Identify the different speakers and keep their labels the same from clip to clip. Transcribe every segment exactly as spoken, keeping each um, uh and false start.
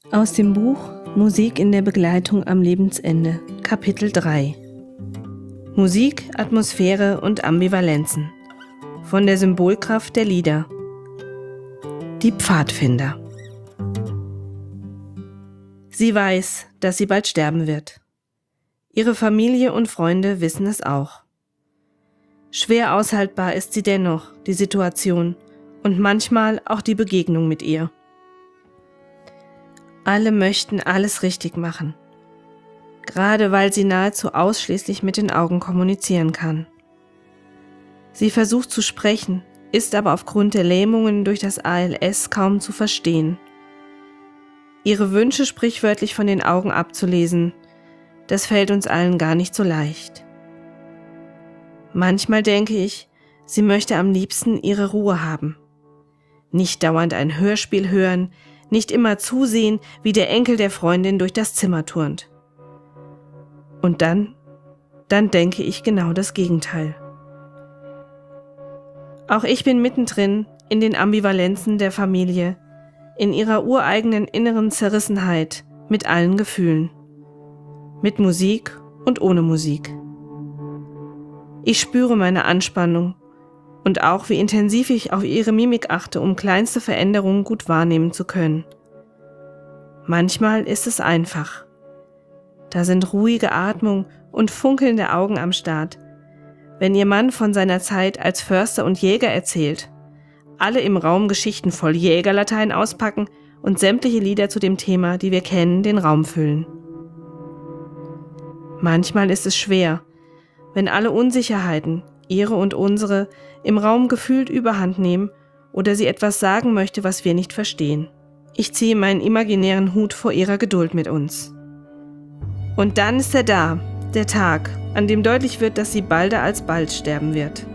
Speaker 1: Aus dem Buch Musik in der Begleitung am Lebensende, Kapitel drei. Musik, Atmosphäre und Ambivalenzen. Von der Symbolkraft der Lieder. Die Pfadfinder. Sie weiß, dass sie bald sterben wird. Ihre Familie und Freunde wissen es auch. Schwer aushaltbar ist sie dennoch, die Situation, und manchmal auch die Begegnung mit ihr. Alle möchten alles richtig machen, gerade weil sie nahezu ausschließlich mit den Augen kommunizieren kann. Sie versucht zu sprechen, ist aber aufgrund der Lähmungen durch das A L S kaum zu verstehen. Ihre Wünsche sprichwörtlich von den Augen abzulesen, das fällt uns allen gar nicht so leicht. Manchmal denke ich, sie möchte am liebsten ihre Ruhe haben. Nicht dauernd ein Hörspiel hören, nicht immer zusehen, wie der Enkel der Freundin durch das Zimmer turnt. Und dann, dann denke ich genau das Gegenteil. Auch ich bin mittendrin in den Ambivalenzen der Familie, in ihrer ureigenen inneren Zerrissenheit mit allen Gefühlen. Mit Musik und ohne Musik. Ich spüre meine Anspannung und auch, wie intensiv ich auf ihre Mimik achte, um kleinste Veränderungen gut wahrnehmen zu können. Manchmal ist es einfach. Da sind ruhige Atmung und funkelnde Augen am Start, wenn ihr Mann von seiner Zeit als Förster und Jäger erzählt, alle im Raum Geschichten voll Jägerlatein auspacken und sämtliche Lieder zu dem Thema, die wir kennen, den Raum füllen. Manchmal ist es schwer, wenn alle Unsicherheiten, ihre und unsere, im Raum gefühlt Überhand nehmen oder sie etwas sagen möchte, was wir nicht verstehen. Ich ziehe meinen imaginären Hut vor ihrer Geduld mit uns. Und dann ist er da, der Tag, an dem deutlich wird, dass sie balder als bald sterben wird.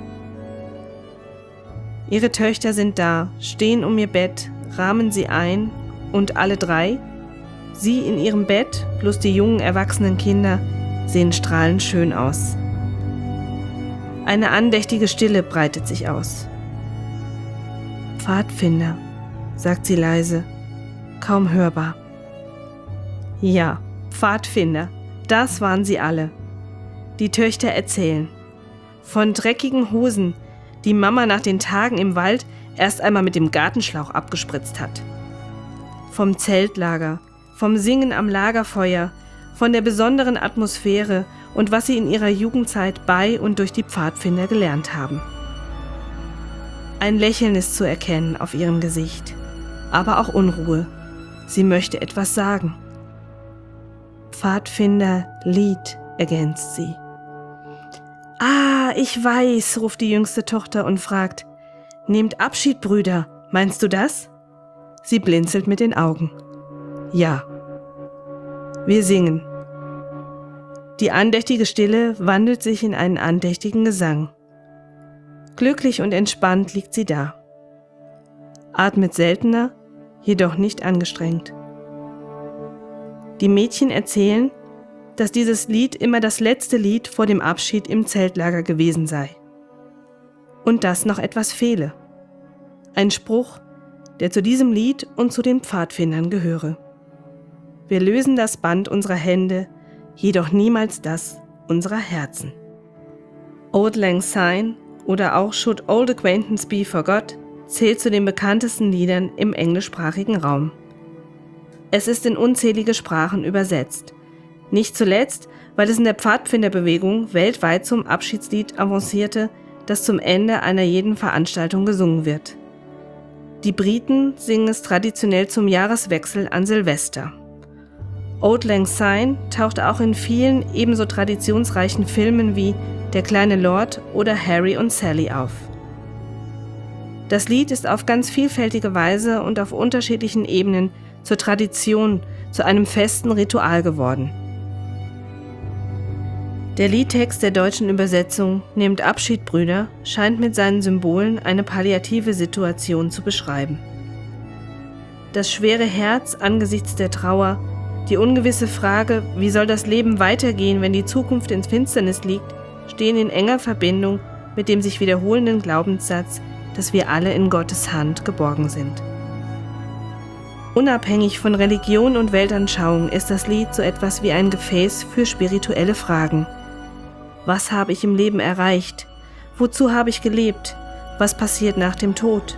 Speaker 1: Ihre Töchter sind da, stehen um ihr Bett, rahmen sie ein und alle drei, sie in ihrem Bett plus die jungen erwachsenen Kinder, sehen strahlend schön aus. Eine andächtige Stille breitet sich aus. Pfadfinder, sagt sie leise, kaum hörbar. Ja, Pfadfinder, das waren sie alle. Die Töchter erzählen. Von dreckigen Hosen, die Mama nach den Tagen im Wald erst einmal mit dem Gartenschlauch abgespritzt hat. Vom Zeltlager, vom Singen am Lagerfeuer, von der besonderen Atmosphäre und was sie in ihrer Jugendzeit bei und durch die Pfadfinder gelernt haben. Ein Lächeln ist zu erkennen auf ihrem Gesicht, aber auch Unruhe. Sie möchte etwas sagen. Pfadfinder-Lied, ergänzt sie. Ah, ich weiß, ruft die jüngste Tochter und fragt, nehmt Abschied, Brüder, meinst du das? Sie blinzelt mit den Augen. Ja. Wir singen. Die andächtige Stille wandelt sich in einen andächtigen Gesang. Glücklich und entspannt liegt sie da. Atmet seltener, jedoch nicht angestrengt. Die Mädchen erzählen, dass dieses Lied immer das letzte Lied vor dem Abschied im Zeltlager gewesen sei. Und dass noch etwas fehle. Ein Spruch, der zu diesem Lied und zu den Pfadfindern gehöre. Wir lösen das Band unserer Hände, jedoch niemals das unserer Herzen. Auld Lang Syne oder auch Should Old Acquaintance Be Forgot zählt zu den bekanntesten Liedern im englischsprachigen Raum. Es ist in unzählige Sprachen übersetzt. Nicht zuletzt, weil es in der Pfadfinderbewegung weltweit zum Abschiedslied avancierte, das zum Ende einer jeden Veranstaltung gesungen wird. Die Briten singen es traditionell zum Jahreswechsel an Silvester. Auld Lang Syne taucht auch in vielen ebenso traditionsreichen Filmen wie Der kleine Lord oder Harry und Sally auf. Das Lied ist auf ganz vielfältige Weise und auf unterschiedlichen Ebenen zur Tradition, zu einem festen Ritual geworden. Der Liedtext der deutschen Übersetzung Nehmt Abschied, Brüder scheint mit seinen Symbolen eine palliative Situation zu beschreiben. Das schwere Herz angesichts der Trauer, die ungewisse Frage, wie soll das Leben weitergehen, wenn die Zukunft in Finsternis liegt, stehen in enger Verbindung mit dem sich wiederholenden Glaubenssatz, dass wir alle in Gottes Hand geborgen sind. Unabhängig von Religion und Weltanschauung ist das Lied so etwas wie ein Gefäß für spirituelle Fragen. Was habe ich im Leben erreicht? Wozu habe ich gelebt? Was passiert nach dem Tod?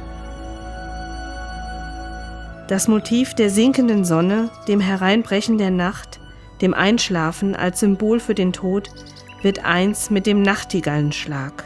Speaker 1: Das Motiv der sinkenden Sonne, dem Hereinbrechen der Nacht, dem Einschlafen als Symbol für den Tod, wird eins mit dem Nachtigallenschlag.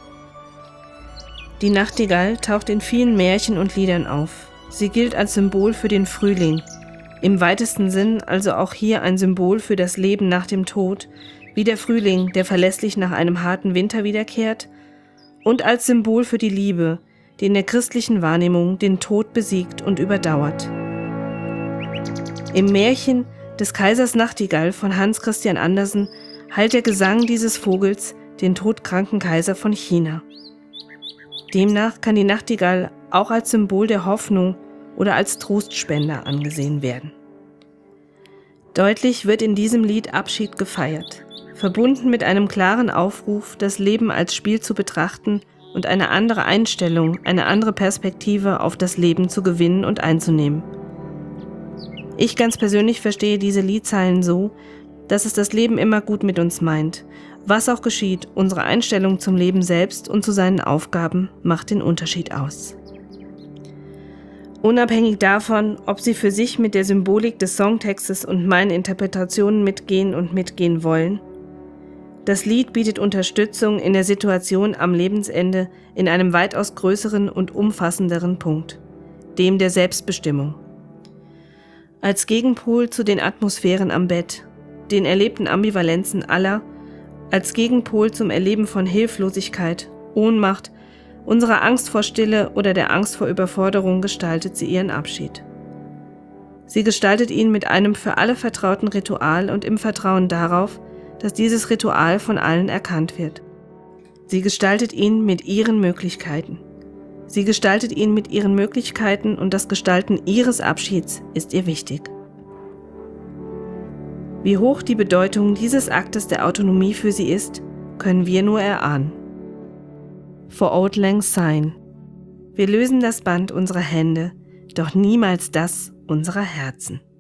Speaker 1: Die Nachtigall taucht in vielen Märchen und Liedern auf. Sie gilt als Symbol für den Frühling, im weitesten Sinn also auch hier ein Symbol für das Leben nach dem Tod, wie der Frühling, der verlässlich nach einem harten Winter wiederkehrt, und als Symbol für die Liebe, die in der christlichen Wahrnehmung den Tod besiegt und überdauert. Im Märchen des Kaisers Nachtigall von Hans Christian Andersen heilt der Gesang dieses Vogels den todkranken Kaiser von China. Demnach kann die Nachtigall auch als Symbol der Hoffnung oder als Trostspender angesehen werden. Deutlich wird in diesem Lied Abschied gefeiert, verbunden mit einem klaren Aufruf, das Leben als Spiel zu betrachten und eine andere Einstellung, eine andere Perspektive auf das Leben zu gewinnen und einzunehmen. Ich ganz persönlich verstehe diese Liedzeilen so, dass es das Leben immer gut mit uns meint. Was auch geschieht, unsere Einstellung zum Leben selbst und zu seinen Aufgaben macht den Unterschied aus. Unabhängig davon, ob Sie für sich mit der Symbolik des Songtextes und meinen Interpretationen mitgehen und mitgehen wollen, das Lied bietet Unterstützung in der Situation am Lebensende in einem weitaus größeren und umfassenderen Punkt, dem der Selbstbestimmung. Als Gegenpol zu den Atmosphären am Bett, den erlebten Ambivalenzen aller, als Gegenpol zum Erleben von Hilflosigkeit, Ohnmacht, unserer Angst vor Stille oder der Angst vor Überforderung gestaltet sie ihren Abschied. Sie gestaltet ihn mit einem für alle vertrauten Ritual und im Vertrauen darauf, dass dieses Ritual von allen erkannt wird. Sie gestaltet ihn mit ihren Möglichkeiten. Sie gestaltet ihn mit ihren Möglichkeiten und das Gestalten ihres Abschieds ist ihr wichtig. Wie hoch die Bedeutung dieses Aktes der Autonomie für sie ist, können wir nur erahnen. For Auld Lang Syne. Wir lösen das Band unserer Hände, doch niemals das unserer Herzen.